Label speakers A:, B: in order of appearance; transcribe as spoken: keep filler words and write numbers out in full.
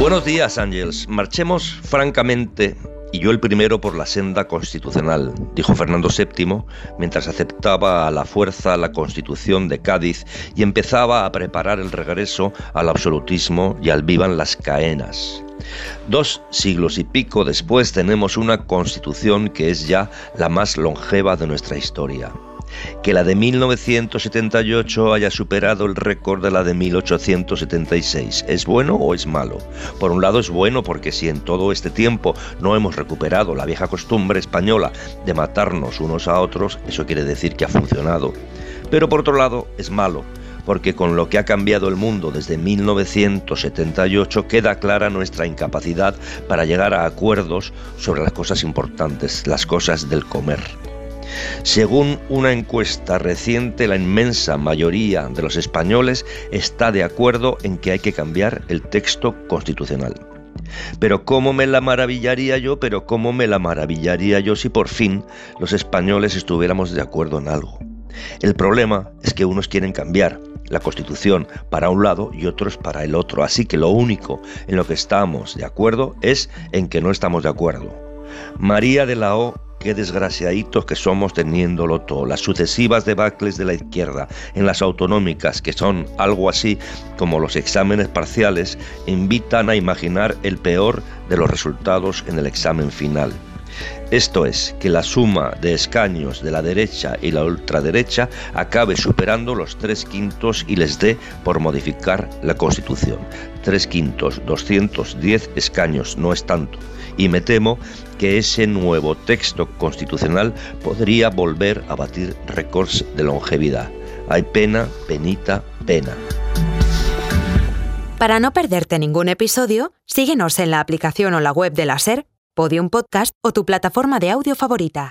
A: Buenos días, Ángels. Marchemos francamente, y yo el primero, por la senda constitucional, dijo Fernando séptimo, mientras aceptaba a la fuerza la Constitución de Cádiz y empezaba a preparar el regreso al absolutismo y al vivan las caenas. Dos siglos y pico después tenemos una Constitución que es ya la más longeva de nuestra historia. Que la de mil novecientos setenta y ocho haya superado el récord de la de mil ochocientos setenta y seis, ¿es bueno o es malo? Por un lado es bueno porque si en todo este tiempo no hemos recuperado la vieja costumbre española de matarnos unos a otros, eso quiere decir que ha funcionado. Pero por otro lado es malo, porque con lo que ha cambiado el mundo desde mil novecientos setenta y ocho queda clara nuestra incapacidad para llegar a acuerdos sobre las cosas importantes, las cosas del comer. Según una encuesta reciente, la inmensa mayoría de los españoles está de acuerdo en que hay que cambiar el texto constitucional. Pero cómo me la maravillaría yo, pero cómo me la maravillaría yo si por fin los españoles estuviéramos de acuerdo en algo. El problema es que unos quieren cambiar la Constitución para un lado y otros para el otro, así que lo único en lo que estamos de acuerdo es en que no estamos de acuerdo. María de la O, qué desgraciaditos que somos teniéndolo todo. Las sucesivas debacles de la izquierda en las autonómicas, que son algo así como los exámenes parciales, invitan a imaginar el peor de los resultados en el examen final. Esto es, que la suma de escaños de la derecha y la ultraderecha acabe superando los tres quintos y les dé por modificar la Constitución. Tres quintos, doscientos diez escaños, no es tanto. Y me temo que ese nuevo texto constitucional podría volver a batir récords de longevidad. Hay pena, penita, pena.
B: Para no perderte ningún episodio, síguenos en la aplicación o la web de la SER, Podium Podcast o tu plataforma de audio favorita.